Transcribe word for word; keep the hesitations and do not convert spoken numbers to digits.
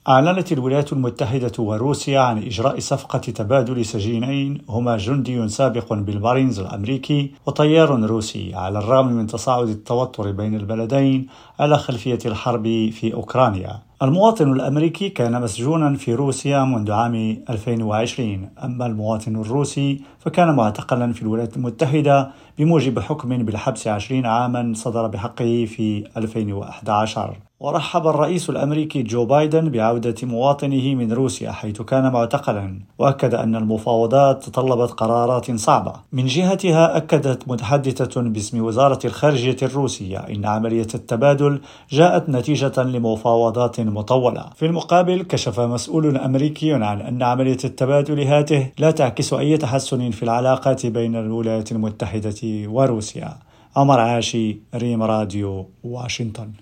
أعلنت الولايات المتحدة وروسيا عن إجراء صفقة تبادل سجينين هما جندي سابق بالمارينز الأمريكي وطيار روسي، على الرغم من تصاعد التوتر بين البلدين على خلفية الحرب في أوكرانيا. المواطن الأمريكي كان مسجونا في روسيا منذ عام ألفين وعشرين، أما المواطن الروسي فكان معتقلا في الولايات المتحدة بموجب حكم بالحبس عشرين عاما صدر بحقه في ألفين وأحد عشر. ورحب الرئيس الأمريكي جو بايدن بعودة مواطنه من روسيا حيث كان معتقلا، وأكد أن المفاوضات تطلبت قرارات صعبة. من جهتها أكدت متحدثة باسم وزارة الخارجية الروسية إن عملية التبادل جاءت نتيجة لمفاوضات مطولة. في المقابل كشف مسؤول أمريكي عن أن عملية التبادل هذه لا تعكس أي تحسن في العلاقات بين الولايات المتحدة وروسيا. عمر عاشي، ريم راديو، واشنطن.